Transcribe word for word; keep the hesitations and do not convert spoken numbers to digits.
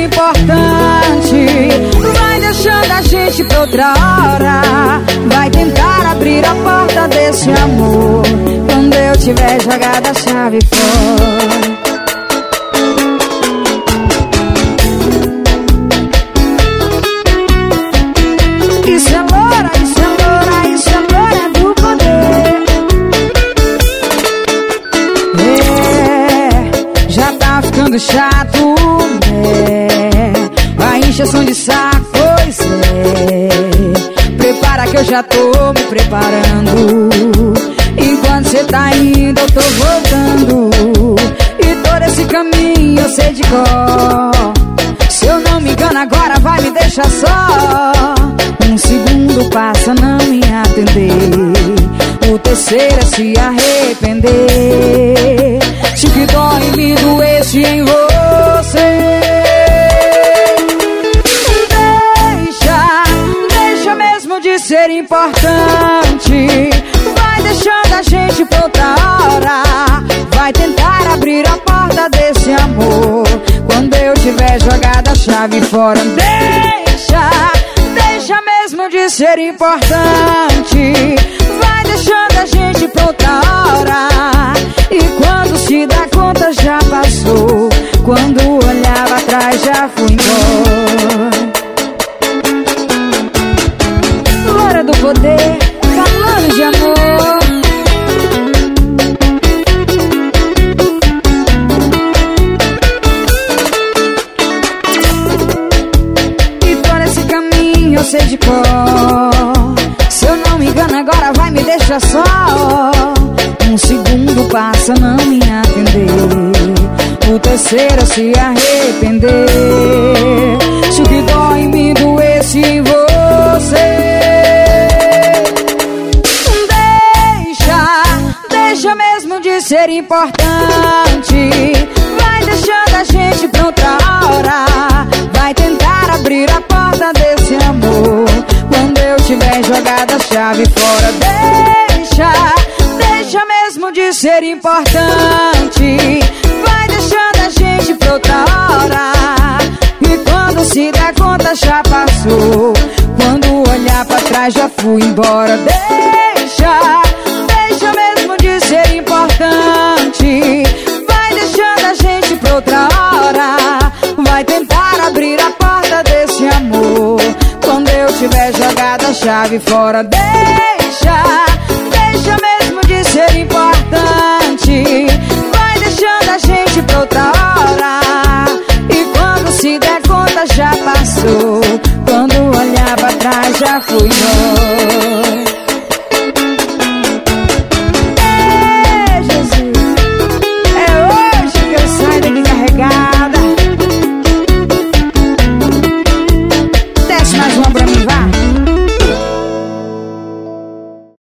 importante. Vai deixando a gente pra outra hora. Vai tentar abrir a porta desse amor quando eu tiver jogado a chave fora. Isso é loura, isso é loura, isso é loura do poder. É, já tá ficando chato, né? A encheção de saco, pois é. Prepara que eu já tô me preparando. Enquanto cê tá indo, eu tô voltando. E todo esse caminho eu sei de cor. Se eu não me engano, agora vai me deixar só. Um segundo passa, não me atender. O terceiro é se arrepender. Se o que dói me doesse em você. Deixa, deixa mesmo de ser importante. Vai deixando a gente pra outra hora. Vai tentar abrir a porta desse amor quando eu tiver jogado a chave fora. Deixa, deixa mesmo de ser importante. Vai deixando a gente pra outra hora. E quando se dá conta já passou. Quando olhava atrás já fui embora. Hora do poder, falando de amor. E todo esse caminho eu sei de cor. Se eu não me engano, agora vai me deixar só. Um segundo passa, não me atender. O terceiro se arrepender. Se o que dói me doesse em você. Deixa, deixa mesmo de ser importante. Vai deixando a gente pra outra hora. Vai tentar abrir a porta desse amor quando eu tiver jogado a chave fora. Deixa, deixa mesmo de ser importante. Vai deixando a gente pra outra hora. E quando se der conta já passou. Quando olhar pra trás já fui embora. Deixa, deixa mesmo de ser importante. Vai deixando a gente pra outra hora. Vai tentar abrir a porta desse amor quando eu tiver jogado a chave fora. Deixa, deixa mesmo de ser importante. Vai deixando a gente pra outra hora. E quando se der conta já passou. Quando olhar pra trás já fui embora.